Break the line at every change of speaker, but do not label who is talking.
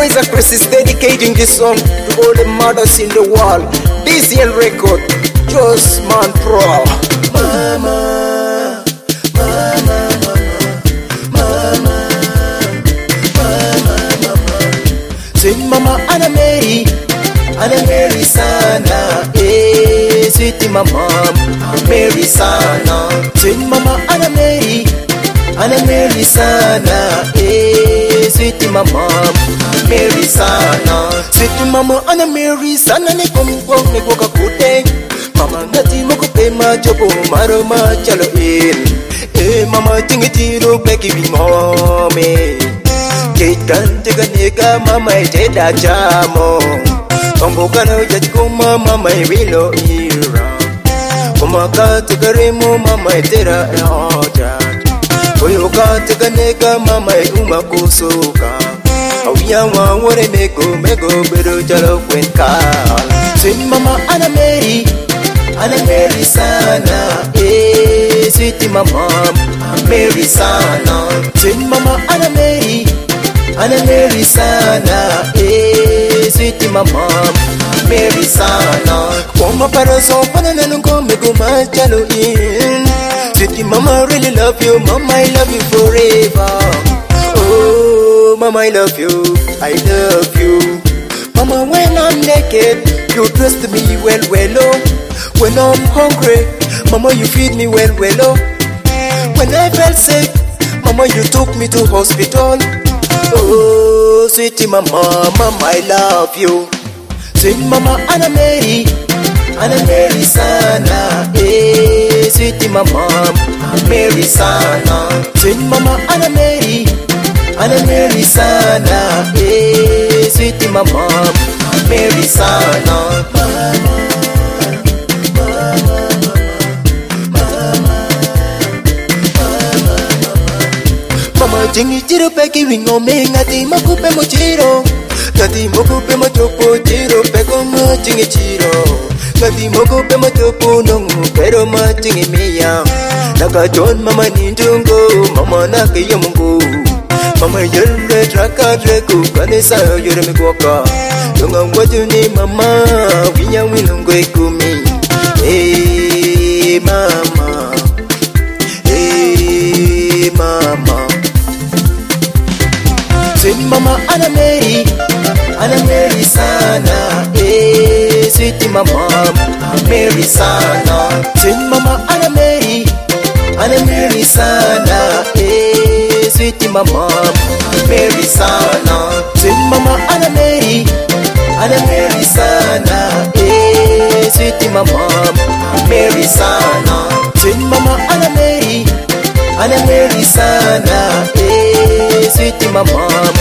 Razor Chris is dedicating this song to all the mothers in the world. DCL record, Just Man Pro. Mama, mama, mama, mama, mama. Sweet mama Anna Mary sana, sweet mama Mary sana. Sweet mama Anna Mary sana, sweet mama Mary sana. Sweet mama Anna Mary sana, ni kumkwong ni kukakute. Mama ngati mukupe majobo maro machalo in. Mama tingitiro beki bimome. Kitan tiga nega mama iteda jamo. Pambukana ujajikuma mama irilo ira. Kumaka tukaremo mama itera eoja. Oyoka tiga nega mama uma kusuka. Awiya wangore mego bedo jalo kwenka. Sweet mama Anna Mary sana, sweet mama Mary sana. Sweet mama Anna Mary sana, sweet mama Mary sana. Kuma para so pana nanungo mego machalo in. Sweet mama really love you, mama I love you forever. Oh mama I love you, I love you. Mama when I'm naked, you dress me well oh. When I'm hungry, mama you feed me well oh. When I felt sick, mama you took me to hospital. Oh sweet mama, mama I love you. Sweet mama Anna Mary sana, sweet mama Mary sana. Sweet mama Anna Mary sana, sweet mama Mary sana. Mama jingi jiro peki wingo me ngati makupe mo jiro. Ngati mokupe mo topo jiro peko mo jingi jiro. Ngati mokupe mo topo nongu pero mo jingi miya. Nakajon mama nindungo mama nakiyo mungu. Mama yere traka treku kanisa yere mikoka. Yunga waju ni mama winya wilungo ikumi. Hey mama, hey mama. Sweet mama Anna Mary sana, sweet mama Mary sana. Sweet mama Anna Mary sana, sweet mama Mary sana. Sweet mama Anna Mary sana, sweet mama Mary sana. Sweet mama Anna Mary sana, sweet mama